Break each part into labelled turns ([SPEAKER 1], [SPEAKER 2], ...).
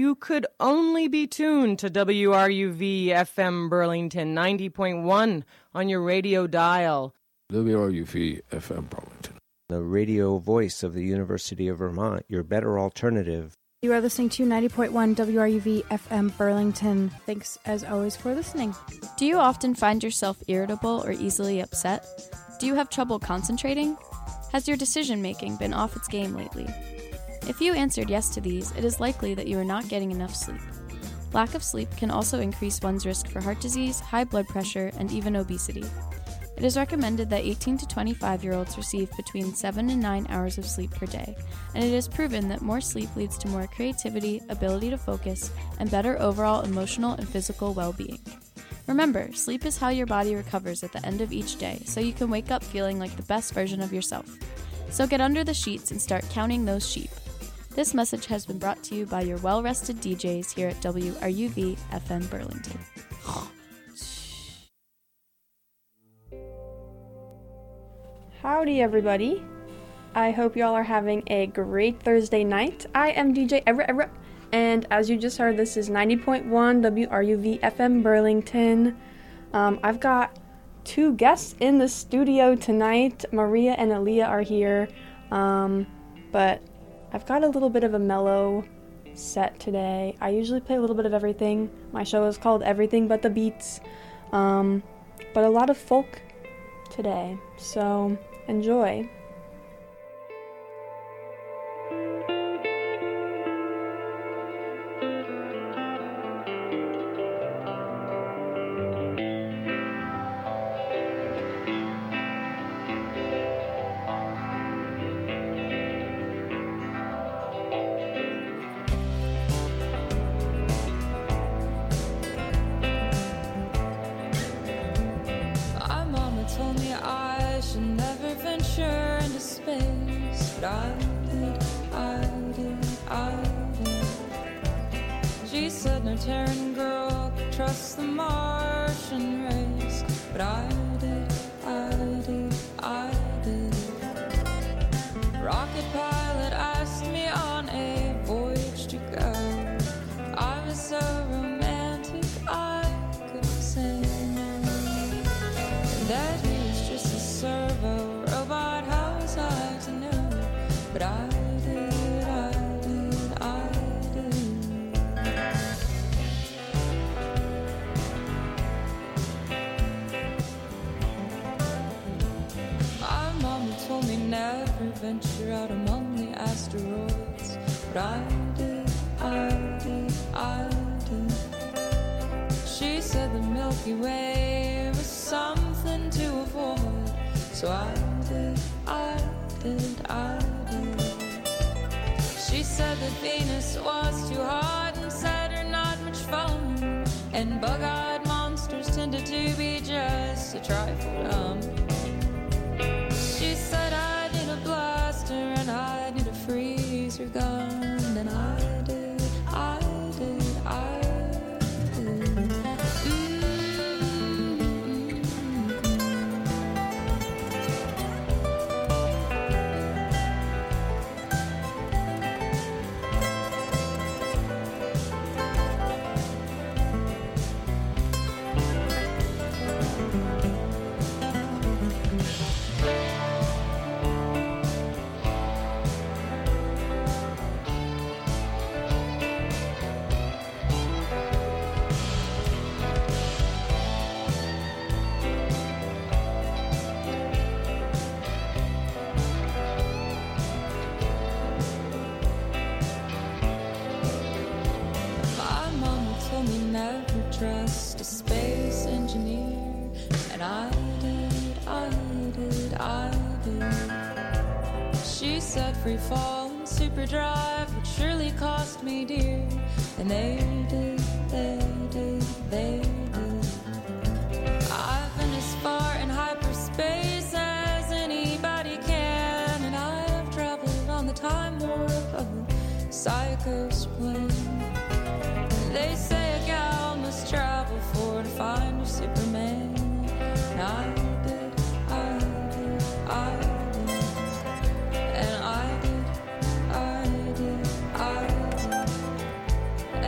[SPEAKER 1] you could only be tuned to WRUV FM Burlington 90.1 on your radio dial.
[SPEAKER 2] WRUV FM Burlington,
[SPEAKER 3] the radio voice of the University of Vermont, your better alternative.
[SPEAKER 4] You are listening to 90.1 WRUV FM Burlington. Thanks, as always, for listening.
[SPEAKER 5] Do you often find yourself irritable or easily upset? Do you have trouble concentrating? Has your decision-making been off its game lately? If you answered yes to these, it is likely that you are not getting enough sleep. Lack of sleep can also increase one's risk for heart disease, high blood pressure, and even obesity. It is recommended that 18 to 25-year-olds receive between 7 and 9 hours of sleep per day, and it is proven that more sleep leads to more creativity, ability to focus, and better overall emotional and physical well-being. Remember, sleep is how your body recovers at the end of each day, so you can wake up feeling like the best version of yourself. So get under the sheets and start counting those sheep. This message has been brought to you by your well-rested DJs here at WRUV FM Burlington.
[SPEAKER 6] Howdy, everybody. I hope y'all are having a great Thursday night. I am DJ Everett, and as you just heard, this is 90.1 WRUV FM Burlington. I've got two guests in the studio tonight. Maria and Aaliyah are here, but I've got a little bit of a mellow set today. I usually play a little bit of everything. My show is called Everything But the Beats, but a lot of folk today, so enjoy.
[SPEAKER 7] Venture out among the asteroids, but I did. She said the Milky Way was something to avoid, so I did. She said that Venus was too hot and Saturn not much fun, and bug-eyed monsters tended to be just a trifle dumb. She said I need a blaster and I need a freezer gun, and I did. Trust a space engineer, and I did. She said free fall and super drive would surely cost me dear, and they did. I've been as far in hyperspace as anybody can, and I have traveled on the time warp of a Psycho's plane. They say a gal must travel for to find her Superman. And I did. And I did.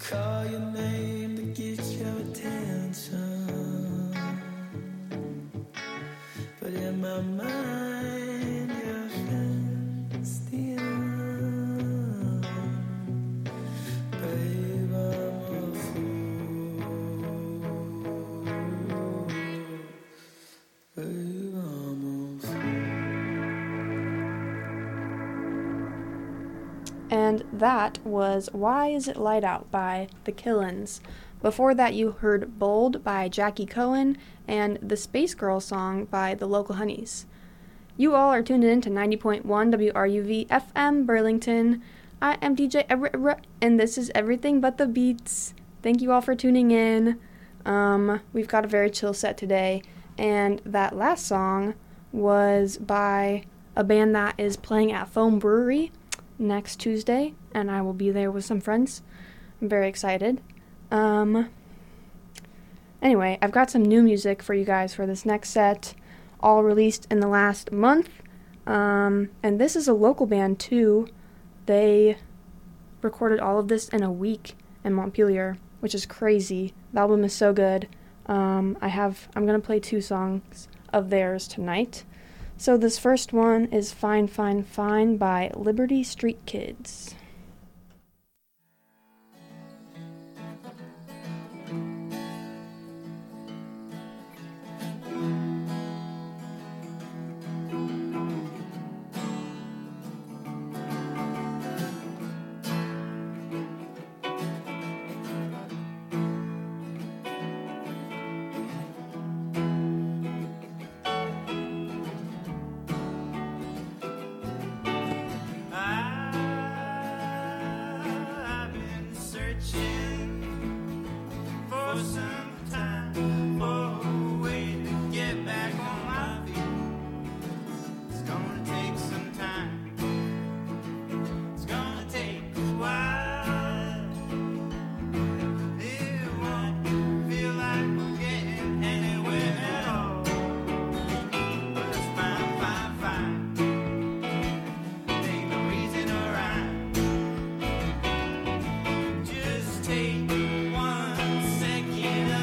[SPEAKER 8] call your name to get your attention, but in my mind you're fenced in. Babe, I'm a fool. Babe, I'm a fool.
[SPEAKER 6] And that was Why Is It Light Out by The Killins. Before that, you heard Bold by Jackie Cohen and the Space Girl song by the Local Honeys. You all are tuned in to 90.1 WRUV FM Burlington. I am DJ and this is Everything But the Beats. Thank you all for tuning in. We've got a very chill set today, and that last song was by a band that is playing at Foam Brewery next Tuesday, and I will be there with some friends. I'm very excited. Anyway, I've got some new music for you guys for this next set, all released in the last month. And this is a local band too. They recorded all of this in a week in Montpelier, which is crazy. The album is so good. I'm gonna play 2 songs of theirs tonight. So this first one is Fine, Fine, Fine by Liberty Street Kids.
[SPEAKER 8] Just take 1 second.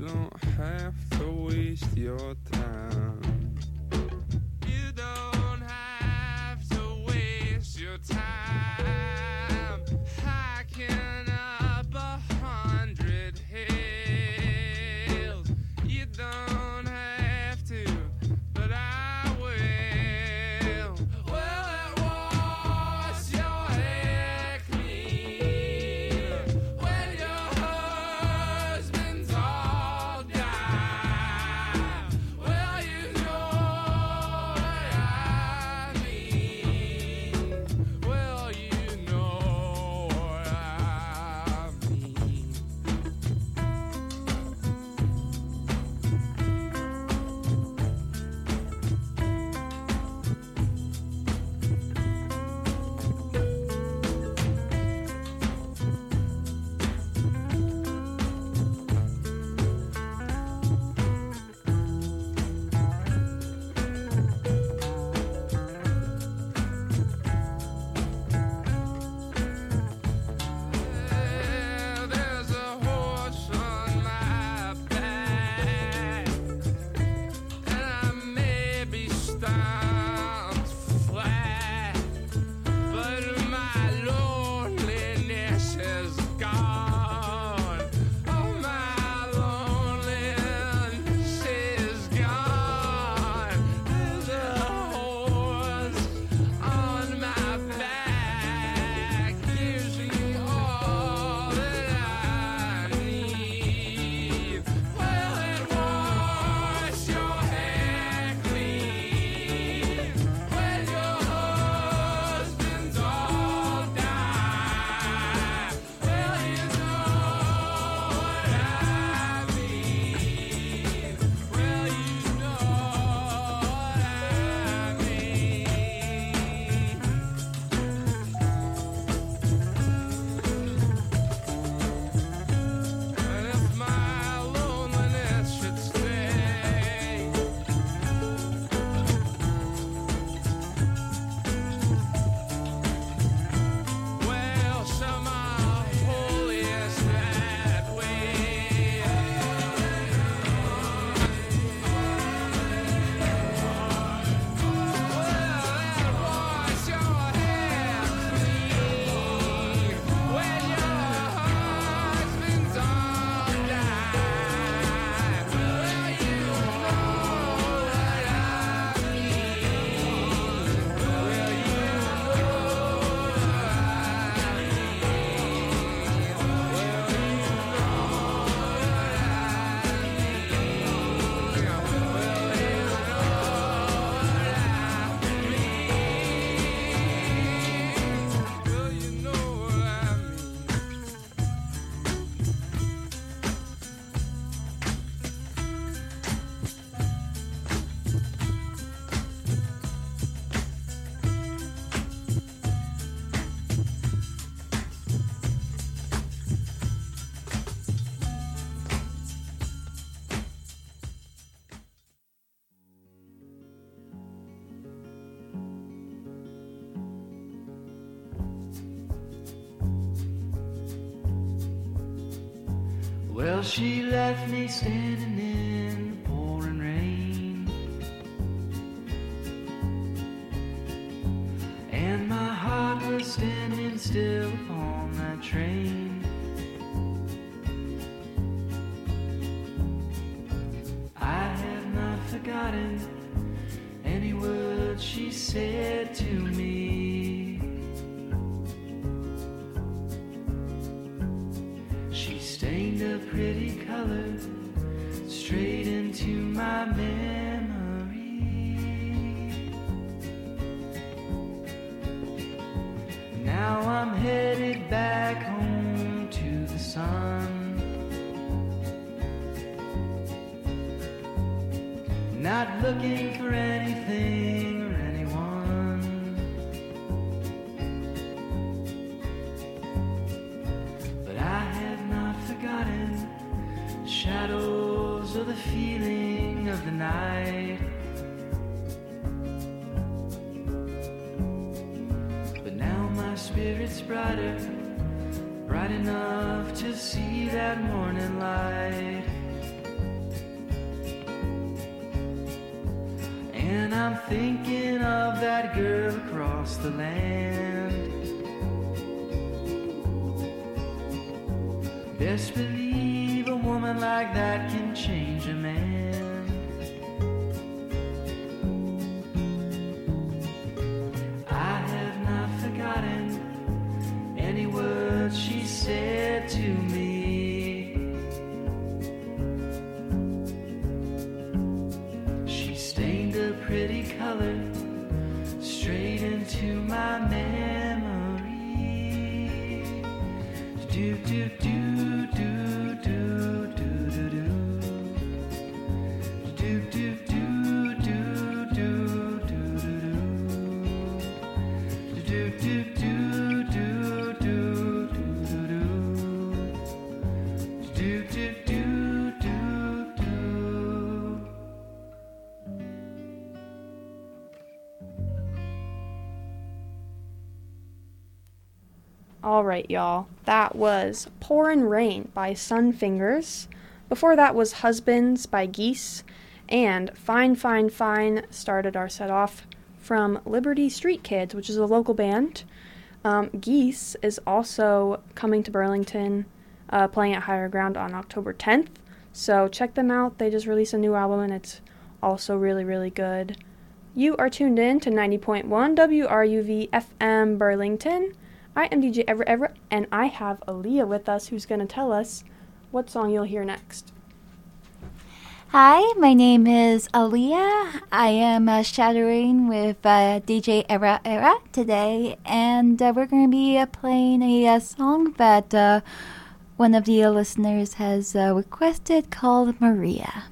[SPEAKER 9] don't have to waste your time. You don't have to waste your time. Hiking up 100 hills. You don't have to, but I will. Well, it was your hair clean when your husband's all died. Well, you know what I mean. Well, you know what I mean. There's a horse on my back, and I may be stumped flat, but my loneliness is gone. Oh, my loneliness is gone. There's a horse on my back, gives me all that I need. Well, it was your hair clean when your husband's all died. Well, you know what I mean. Well, you know what I mean. And if my loneliness should stay, well, some are holiest that way. Well, that was your hair clean when your husband's all died. Well, you know what I mean. Well, you know what I mean. Well, you know what I mean.
[SPEAKER 8] Well, she left me standing in the pouring rain, and my heart was standing still upon that train. I have not forgotten any words she said to me. She stained a pretty color straight into my memory. Now I'm headed back home to the sun, not looking for anything or anyone. But I have not forgotten the shadows of the feeling of the night. But now my spirit's brighter, bright enough to see that morning light. I'm thinking of that girl across the land. Best believe a woman like that can change a man. I have not forgotten any words she said to me. She stained a pretty color straight into my memory. Do do do do do do do do do do do do do do do do do do.
[SPEAKER 6] Alright, y'all. That was Pourin' Rain by Sunfingers. Before that was Husbands by Geese. And Fine, Fine, Fine started our set off from Liberty Street Kids, which is a local band. Geese is also coming to Burlington, playing at Higher Ground on October 10th. So check them out. They just released a new album and it's also really, really good. You are tuned in to 90.1 WRUV FM Burlington. I am DJ Everett, and I have Aaliyah with us who's going to tell us what song you'll hear next.
[SPEAKER 10] Hi, my name is Aaliyah. I am shadowing with DJ Era today, and we're going to be playing a song that one of the listeners has requested called Maria.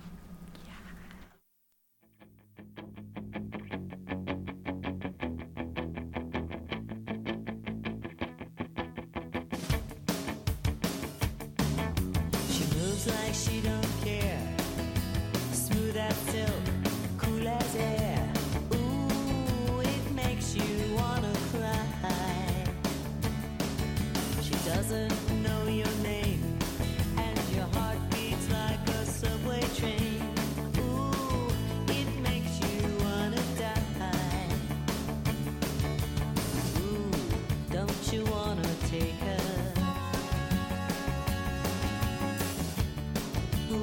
[SPEAKER 11] Like she don't care, smooth as silk, cool as air. Ooh, it makes you wanna cry. She doesn't know your name, and your heart beats like a subway train. Ooh, it makes you wanna die. Ooh, don't you wanna take her?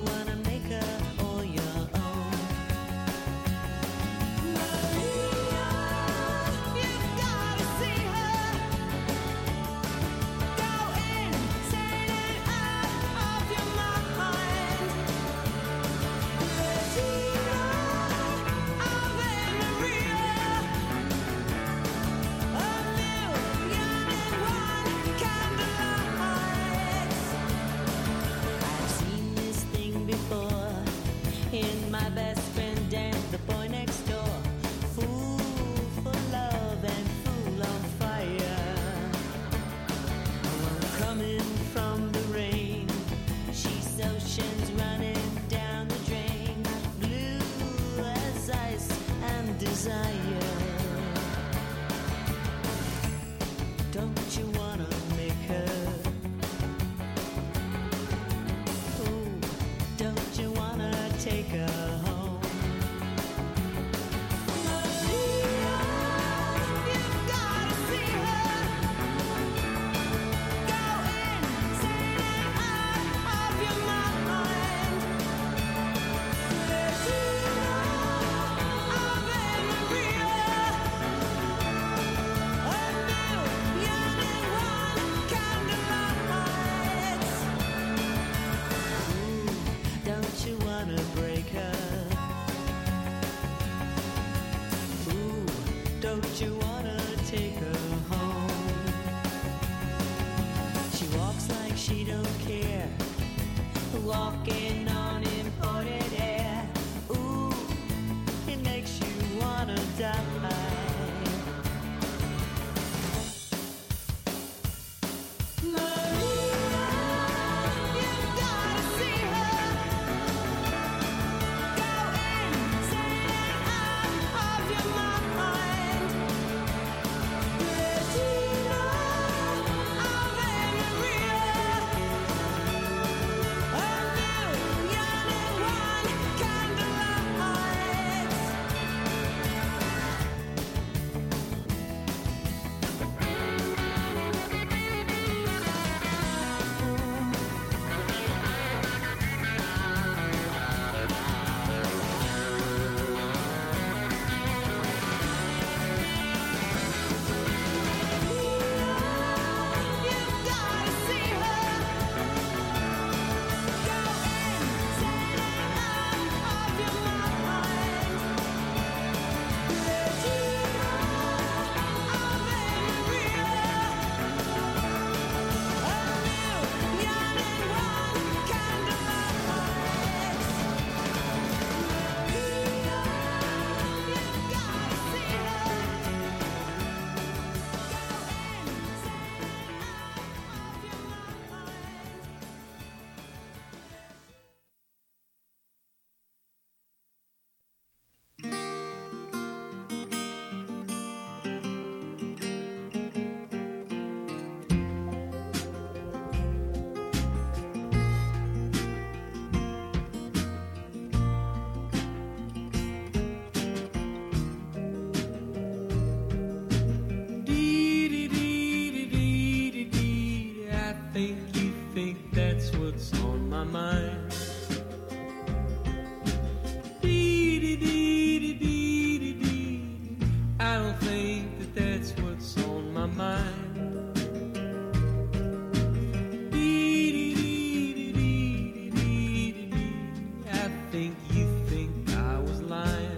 [SPEAKER 12] think you think I was lying.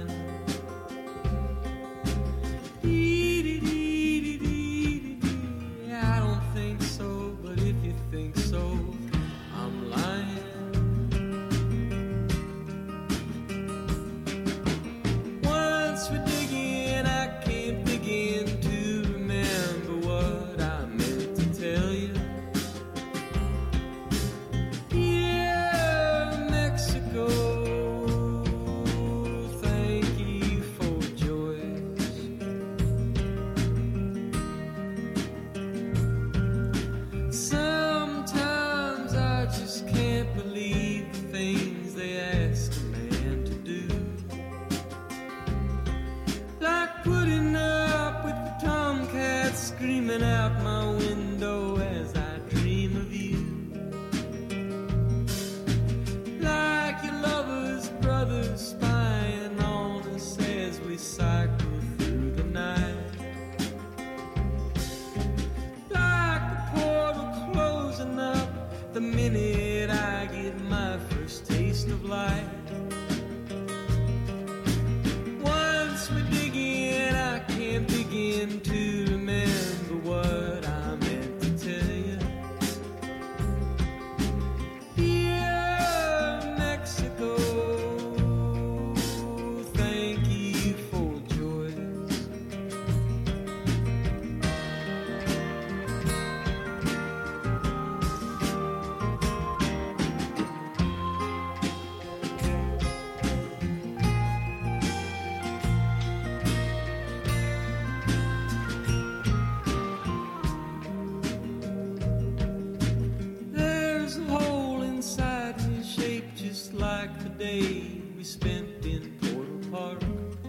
[SPEAKER 12] I don't think so, but if you think so, I'm lying. Once we're digging, I can't begin to remember what I meant to tell you. Yeah, Mexico, thank you for joys. Sometimes I just can't believe the things they ask a man to do. Like putting up with the tomcats screaming out my window as I dream of you. Like your lover's brother spying on us as we cycle through the night. Like the portal closing up the minute I get my first taste of light. Once we dig in, I can't begin to remember what I meant to tell you. Yeah, Mexico, thank you for joys. There's a hole inside me shaped just like the day we spent in Portal Park.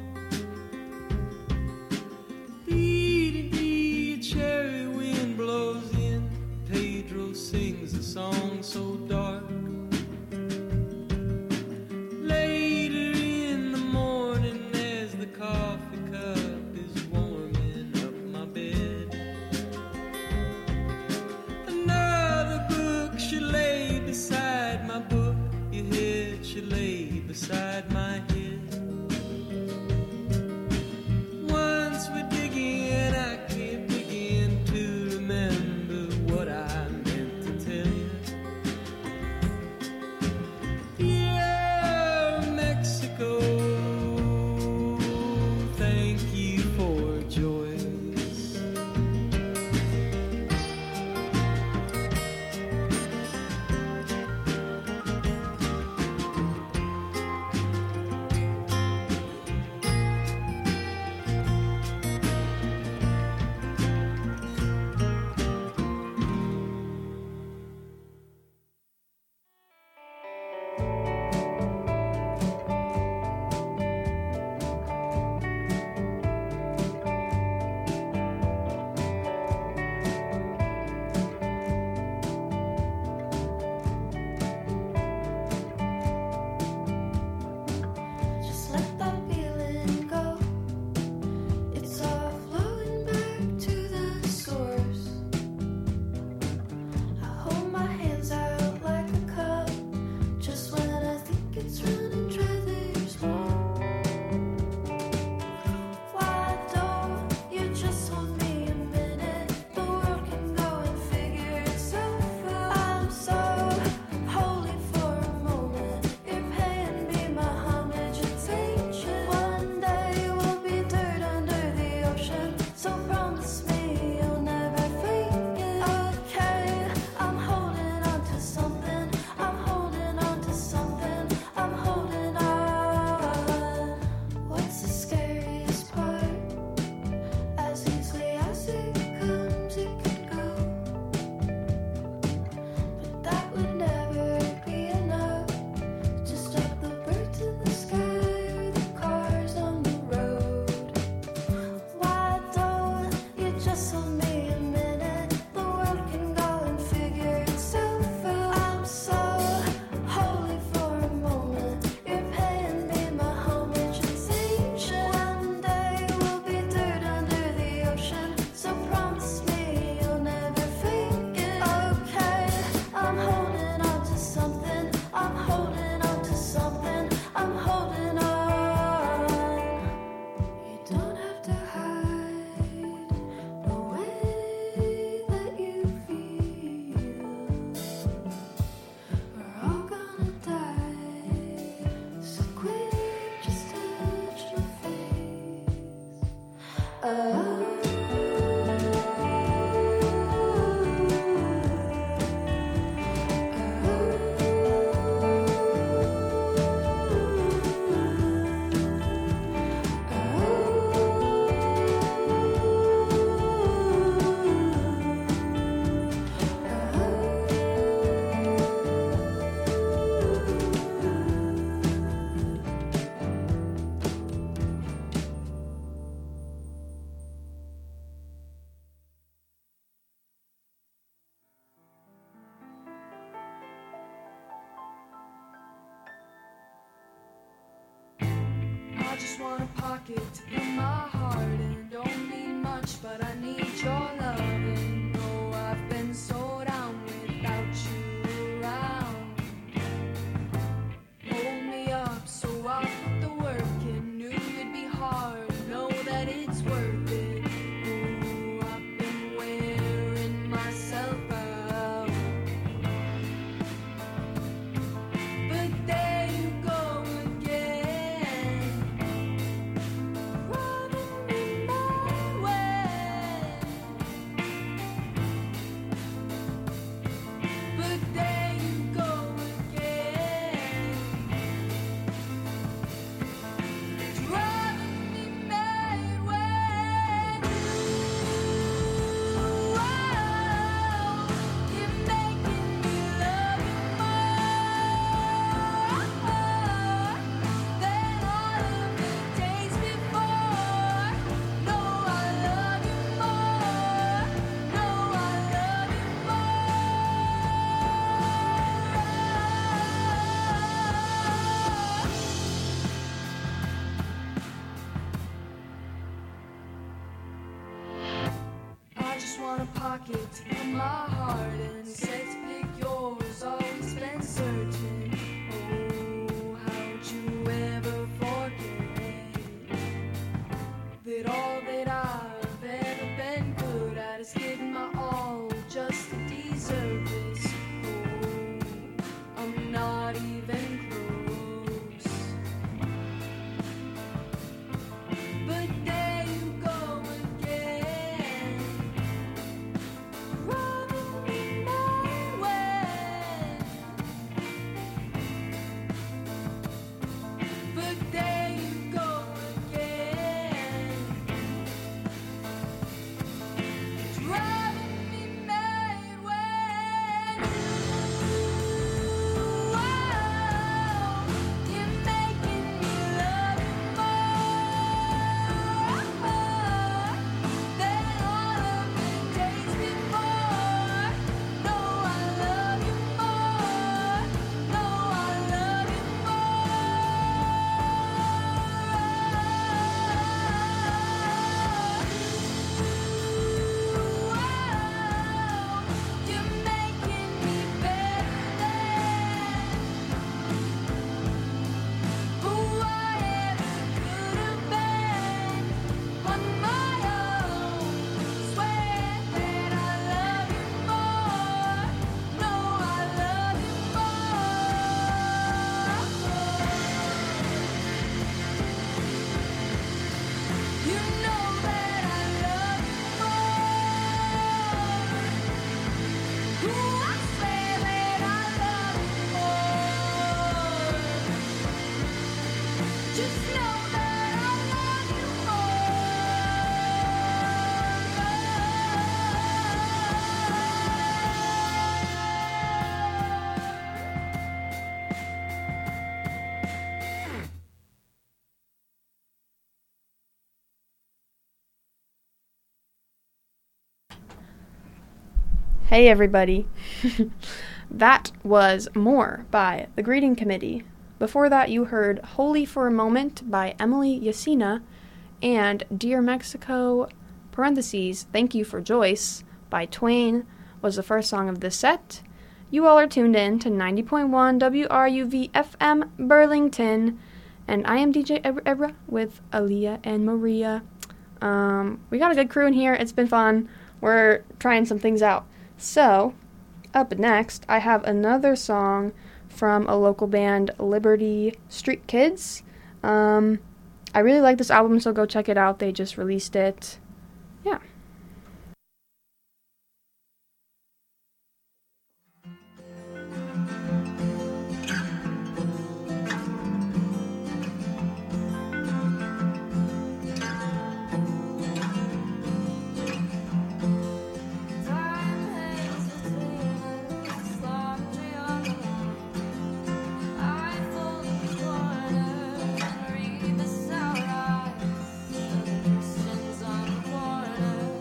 [SPEAKER 12] Dee-dee-dee, a cherry wind blows in. Pedro sings a song so dark. Later in the morning as the coffee cup is warming up my bed, another book she lay beside my book. Your head she lay beside my head. Once we dig in, I can't begin to remember what I meant to tell you. Yeah, Mexico, thank you for joys.
[SPEAKER 13] just want a pocket to put my heart in. Don't need much, but I need your loving. Oh, I've been so down without you around. Hold me up so I'll put the work in. Knew it'd be hard, know that it's worth it. Oh, I've been wearing myself out. But there you go again, rubbing me my way. But there you go again, driving me mad way. Wow, you're making me love you more than all of the days before. No, I love you more. No, I love you more. I just want a pocket to put my heart in. Said to pick yours, always been certain. Oh, how'd you ever forget that all that I've ever been good at is giving my all just to deserve this? Oh, I'm not even close. But there you go again, rubbing me my way. But there you go again, driving me mad way. Wow, you're making me love you more than all of the days before. No, I love you more. No, I love you more. Wow, you're making me better than who I ever could have been on my own. Swear that I love you more. No, I love you more. You know that I love you more. Ooh, I swear that I love you more. Just know that I love you
[SPEAKER 6] Hey everybody. That was More by The Greeting Committee. Before that you heard Holy for a Moment by Emily Yasina and Dear Mexico, parentheses, Thank You for Joyce by Twain was the first song of this set. You all are tuned in to 90.1 WRUV FM Burlington, and I am DJ Ebra with Aaliyah and Maria. We got a good crew in here. It's been fun. We're trying some things out. So, up next, I have another song from a local band, Liberty Street Kids. I really like this album, so go check it out. They just released it. Yeah.
[SPEAKER 7] Read the sunrise, the distance on the corner.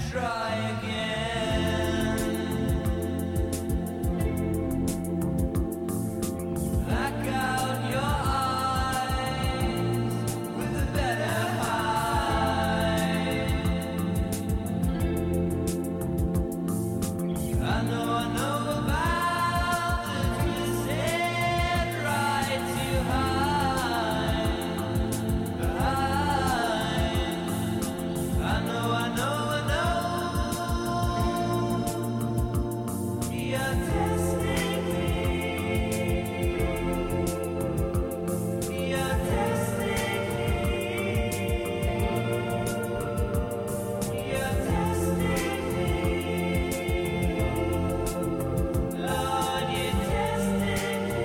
[SPEAKER 11] try again. Black out your eyes with a better hide. I know about the twisted right to hide. I know. You're testing me. You're testing me. You're testing me. Lord, you're testing me.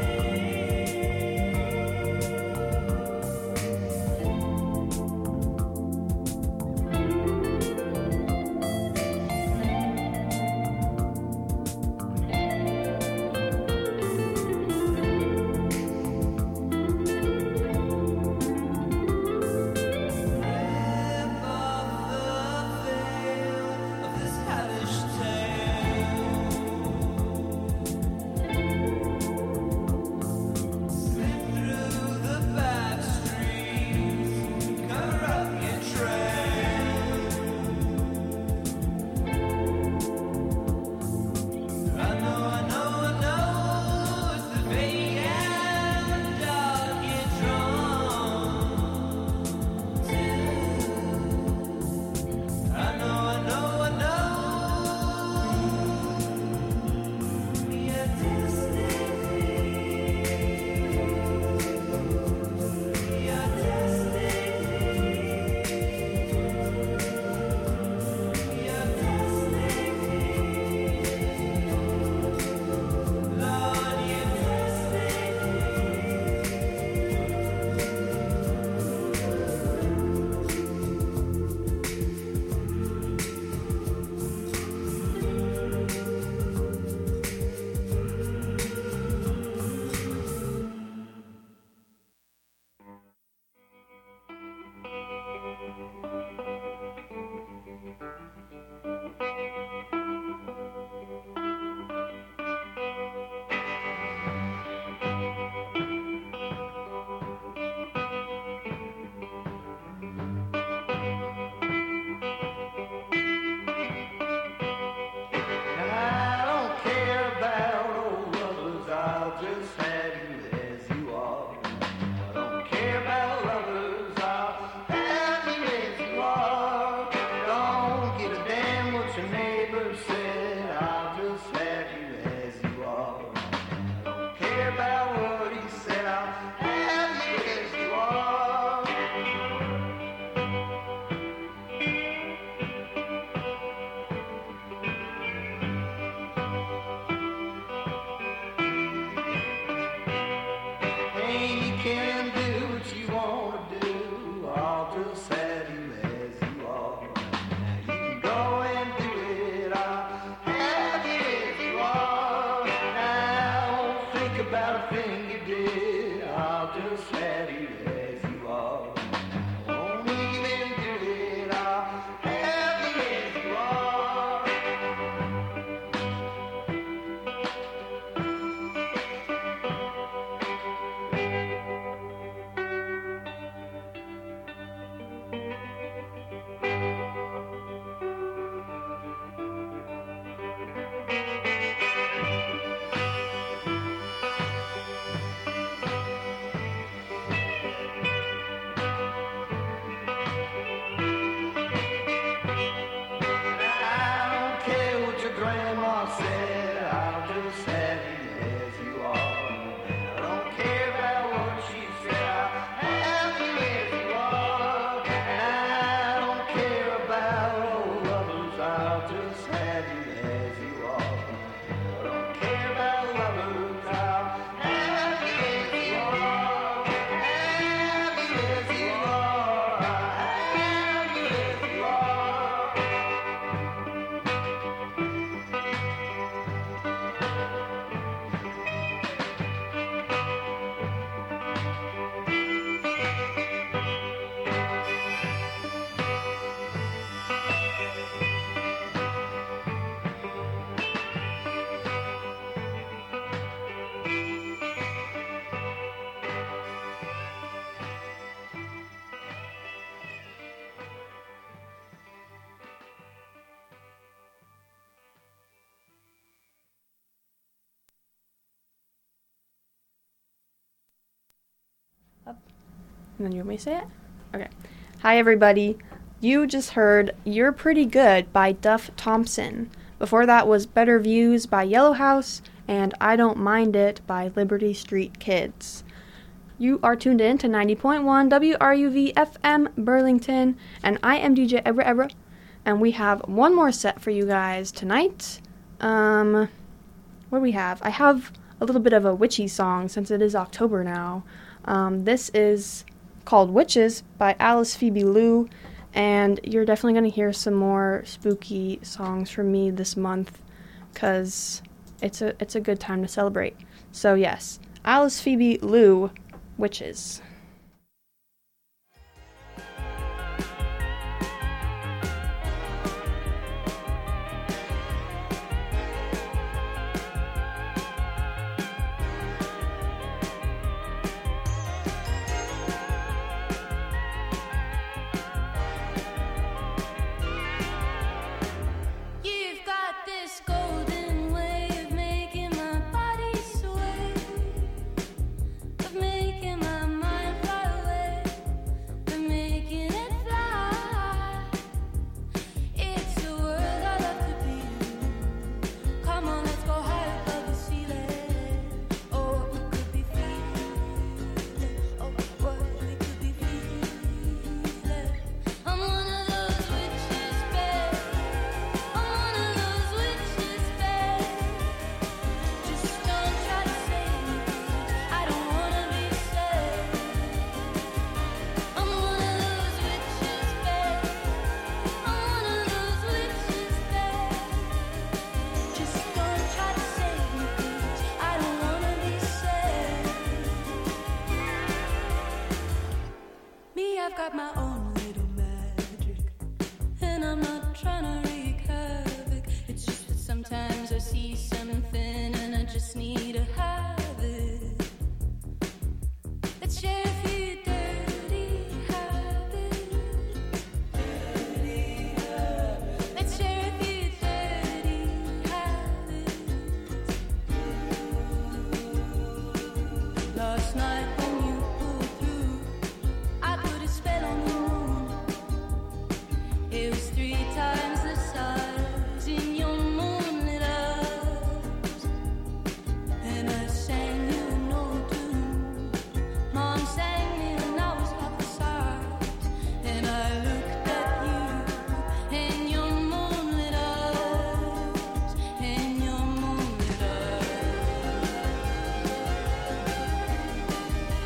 [SPEAKER 11] I don't care about old lovers, I'll just have you as you are. I don't care about lovers, I'll have you as you are. Don't give a damn what your neighbor said, I'll just have you as you are. I don't care about what he said, I'll have you as you are. Hey, you can do what you want to do. I'll just have you as you are. Now you can go and do it. I'll have you as you are. Now don't think about a thing you did. I'll just have you as you are. Won't even do it. I'll have you as you are.
[SPEAKER 6] And then you want me to say it? Okay. Hi, everybody. You just heard You're Pretty Good by Duff Thompson. Before that was Better Views by Yellow House and I Don't Mind It by Liberty Street Kids. You are tuned in to 90.1 WRUV FM Burlington, and I am DJ Ebra, and we have one more set for you guys tonight. What do we have? I have a little bit of a witchy song since it is October now. This is called Witches by Alice Phoebe Lou, and you're definitely going to hear some more spooky songs from me this month because it's a good time to celebrate. So yes, Alice Phoebe Lou, Witches.
[SPEAKER 7] You've got this golden way of making my body sway, of making my mind fly away, of making it fly. It's a world I love to be in. Come on, let's go high above the ceiling. Oh, what we could be feeling. Oh, what we could be feeling. I'm one of those witches, babe. I'm one of those witches, babe. Just don't try to save me. I don't wanna be saved. I'm one of those witches, babe. I'm one of those witches, babe. Just don't try to save me, please. I don't wanna be saved. Me, I've got my own little magic, and I'm not trying to wreak havoc. It's just that sometimes I see something and I just need to have it. Let's share a few dirty habits. Let's share a few dirty habits. Last night when you pulled through, I put a spell on the moon. It was 3 times the size in your moonlit eyes, and I sang you a no tune. Mom sang me when I was half the size, and I looked at you in your moonlit eyes, in your moonlit eyes.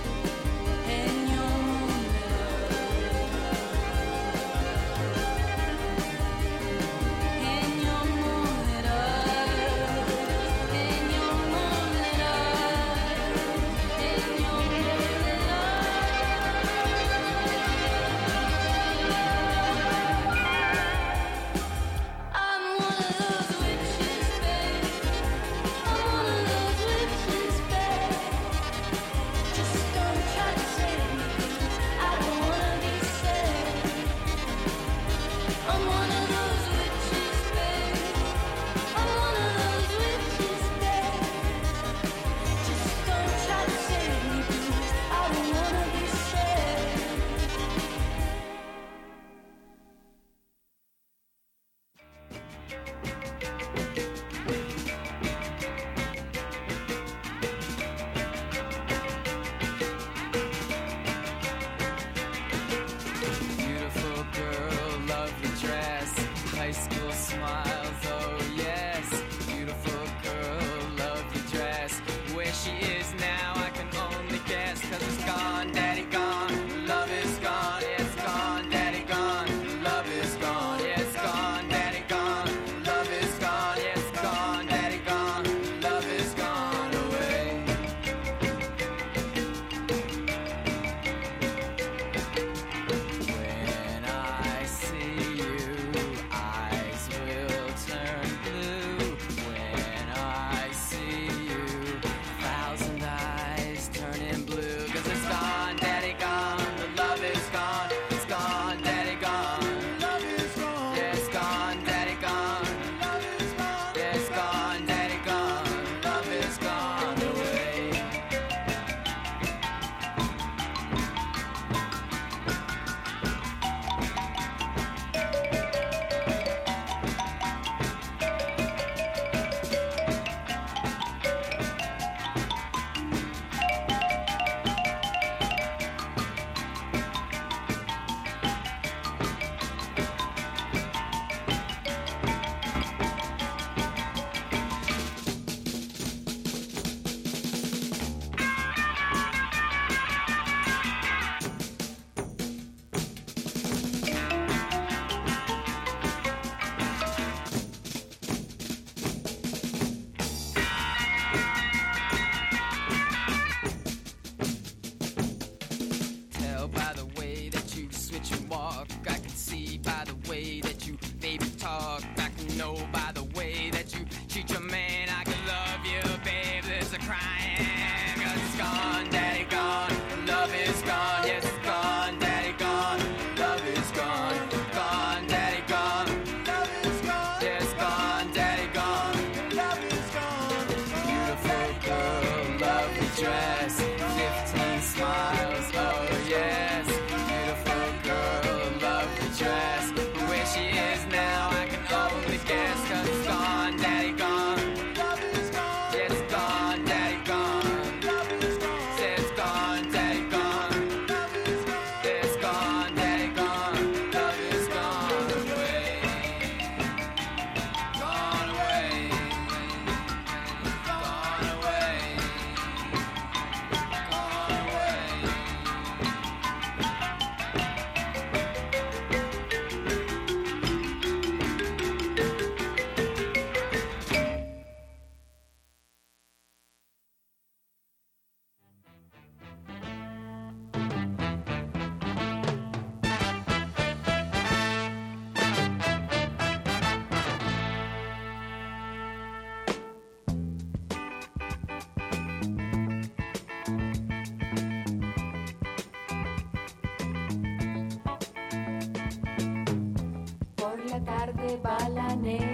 [SPEAKER 14] bala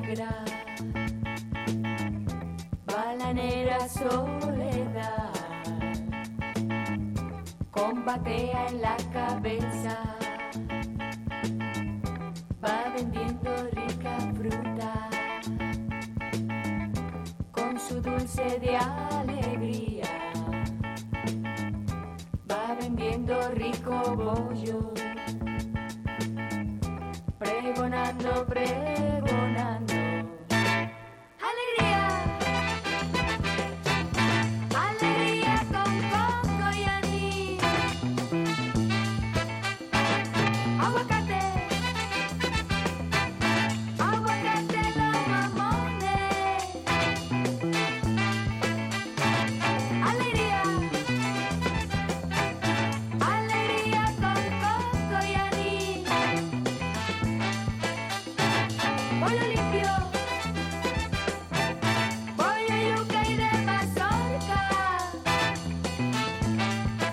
[SPEAKER 14] negra soledad, con batea en la cabeza, va vendiendo rica fruta, con su dulce de alegría, va vendiendo rico bollo, pregonando, pregonando.